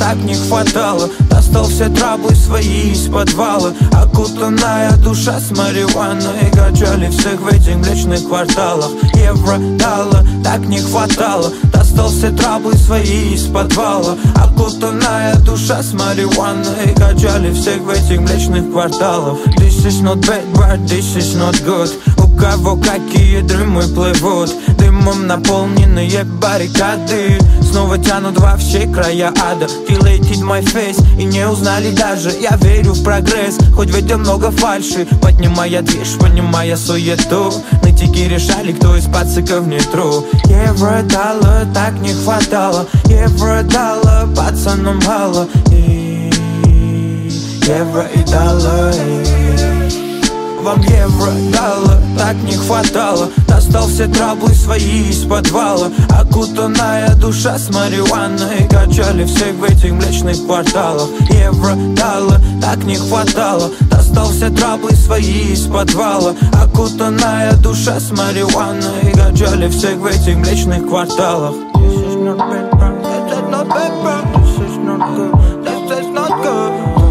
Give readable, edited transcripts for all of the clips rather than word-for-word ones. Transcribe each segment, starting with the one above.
так не хватало. Достал все траблы свои из подвала. Окутанная душа с марихуаной. Качали всех в этих млечных кварталах. Евро, доллар, так не хватало. Достал все траблы свои из подвала. Окутанная душа с марихуаной. Качали всех в этих млечных кварталах. This is not bad, but this is not good. У кого какие дымы плывут, дымом наполненные баррикады. Снова тянут во все края ада. Highlighted my face и не узнали даже. Я верю в прогресс, хоть в этом много фальши. Поднимая движ, понимая суету. Нытики решали, кто из пациков не тру. Евро, доллар, так не хватало. Евро, доллар, пацанам мало. И евро и доллар. Вам евро, доллар, так не хватало. Достал все траблы свои из подвала. Окутанная душа с марихуаной. Качали всех в этих млечных кварталах. Евро, доллар, так не хватало. Достал все траблы свои из подвала. Окутанная душа с марихуаной. Качали всех в этих млечных кварталах. This is not bad, bro. This is not bad, bro. This is not good. This is not good.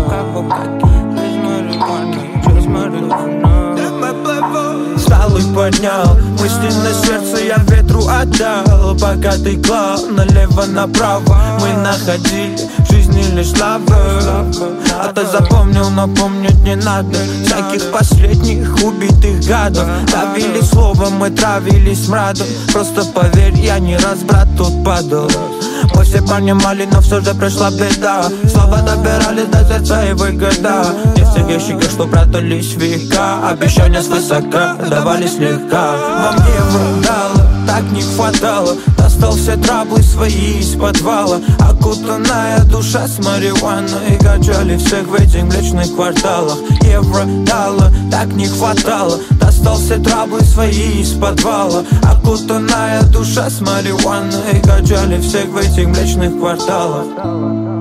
Встал и поднял мысли на сердце, я ветру отдал. Пока ты клал налево-направо, мы находили в жизни лишь славу. А ты запомнил, но помнить не надо всяких последних убитых гадов. Давили словом, мы травились смрадом. Просто поверь, я не раз, брат, тут падал. Мы все понимали, но все же пришла беда. Слова добирались до сердца и выгода. Не в тех ящиках, что прятались века. Обещания свысока давали слегка. Вам евро, доллар, так не хватало. Достал все траблы свои из подвала. Окутанная душа с марихуаной. Качали всех в этих млечных кварталах. Евро, доллар, так не хватало. Достал все траблы свои из подвала. Окутанная душа с марихуаной. Качали всех в этих млечных кварталах.